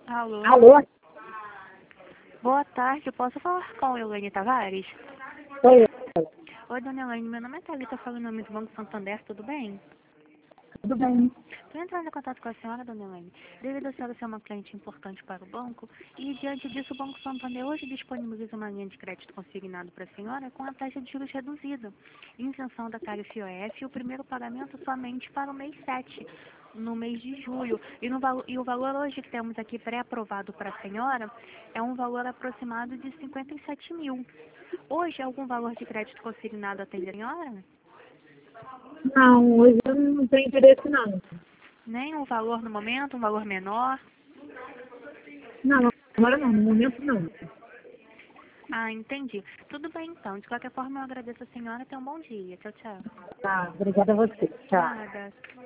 Alô? Alô? Boa tarde, posso falar com a Elaine Tavares? Sou eu. Oi, dona Elaine, meu nome é Thalita, falo em nome do Banco Santander, tudo bem? Tudo bem? Estou entrando em contato com a senhora, dona Elaine, devido a senhora ser uma cliente importante para o banco, e diante disso o Banco Santander hoje disponibiliza uma linha de crédito consignado para a senhora com a taxa de juros reduzida, isenção da tarifa IOF e o primeiro pagamento somente para o mês 7, no mês de julho. E o valor hoje que temos aqui pré-aprovado para a senhora é um valor aproximado de 57 mil. Hoje, algum valor de crédito consignado atende a senhora? Não, hoje eu não tenho interesse não. Nem um valor no momento, um valor menor? Não, agora não, no momento não. Ah, entendi. Tudo bem então. De qualquer forma, eu agradeço a senhora. Tenha um bom dia. Tchau, tchau. Tá, obrigada a você. Tchau. Nada.